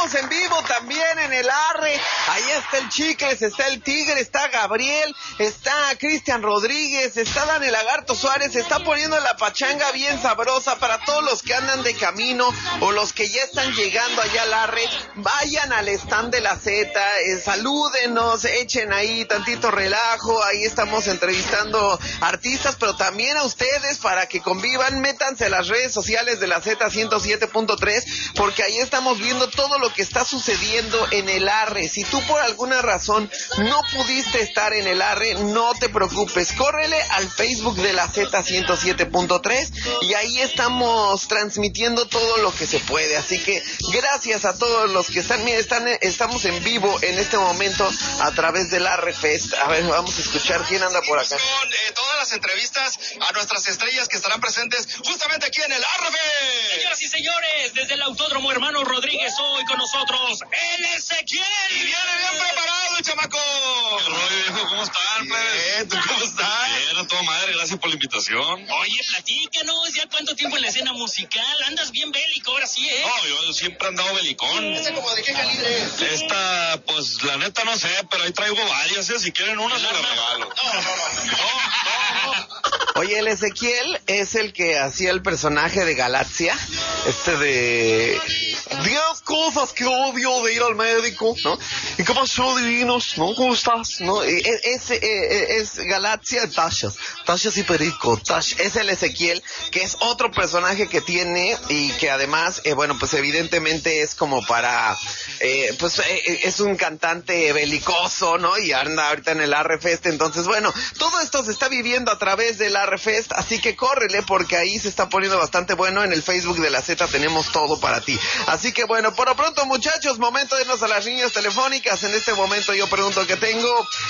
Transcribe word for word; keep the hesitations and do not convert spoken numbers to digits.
estamos en vivo también en el Arre. Ahí está el Chicles, está el Tigre, está Gabriel, está Cristian Rodríguez, está Dani Lagarto Suárez. Se está poniendo la pachanga bien sabrosa para todos los que andan de camino o los que ya están llegando allá al Arre. Vayan al stand de la Z, eh, salúdenos, echen ahí tantito relajo. Ahí estamos entrevistando artistas, pero también a ustedes para que convivan. Métanse a las redes sociales de la Z ciento siete punto tres, porque ahí estamos viendo todo lo que está sucediendo en el Arre. Si tú por alguna razón no pudiste estar en el Arre, no te preocupes, córrele al Facebook de la Z ciento siete punto tres y ahí estamos transmitiendo todo lo que se puede. Así que gracias a todos los que están, mira, están, estamos en vivo en este momento a través del Arre Fest. A ver, vamos a escuchar quién anda por acá. Con eh, todas las entrevistas a nuestras estrellas que estarán presentes justamente aquí en el Arre Fest. Señoras y señores, desde el Autódromo Hermano Rodríguez, hoy con nosotros el Ezequiel. Y viene bien preparado el chamaco. ¿Qué rollo, viejo? ¿Cómo están, pues? Bien, ¿tú cómo estás? Bien, a toda madre, gracias por la invitación. Oye, platícanos, ¿ya cuánto tiempo en la escena musical? Andas bien bélico, ahora sí, ¿eh? No, yo siempre he andado belicón. ¿Ese como de qué calibre es? Esta, pues, la neta no sé, pero ahí traigo varias, ¿eh? Si quieren una, se las regalo. No, no, no. No, no, no. Oye, el Ezequiel es el que hacía el personaje de Galaxia, este de diez cosas que odio de ir al médico, ¿no? ¿Y qué pasó, divinos? ¿No? ¿Cómo estás? ¿No? Es, es, es, es Galaxia, Tashas, Tashas y Perico, Tash, es el Ezequiel, que es otro personaje que tiene y que además, eh, bueno, pues evidentemente es como para, eh, pues eh, es un cantante belicoso, ¿no? Y anda ahorita en el Arre Fest, entonces, bueno, todo esto se está viviendo a través del Arre Fest, así que córrele porque ahí se está poniendo bastante bueno. En el Facebook de la Z tenemos todo para ti. Así que bueno, por lo pronto, muchachos, momento de irnos a las líneas telefónicas. En este momento yo pregunto qué tengo.